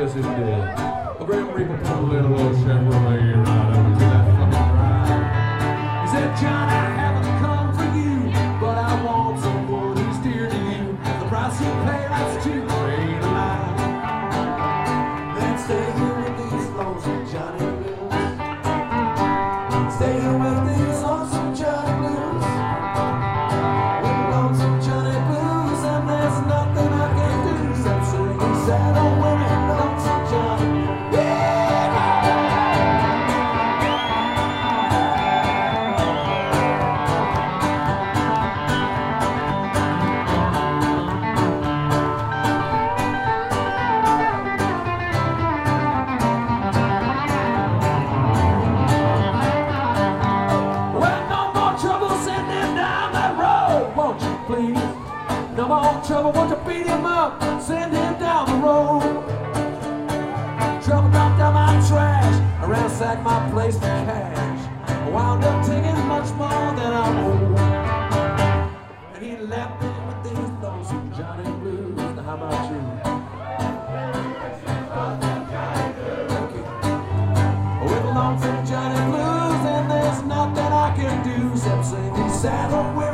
Yes, it did. A Grim Reaper pulled a little old Chevrolet right over to that fucking ride. He said, John, I haven't come for you, but I want someone who's dear to you. The price you pay, that's too great a lie. Then stay here with these lonesome Johnny Blues. Stay here with these lonesome Johnny Blues. With lonesome Johnny Blues, and there's nothing I can do except sing and sad old women, lonesome Johnny. Please, no more trouble, won't you beat him up, send him down the road. Trouble dumped out my trash, I ransacked my place for cash. I wound up taking much more than I owed. And he left me with these lonesome Johnny Blues. Now how about you? Thank you. With lonesome Johnny Blues, and there's nothing I can do except sing these sad old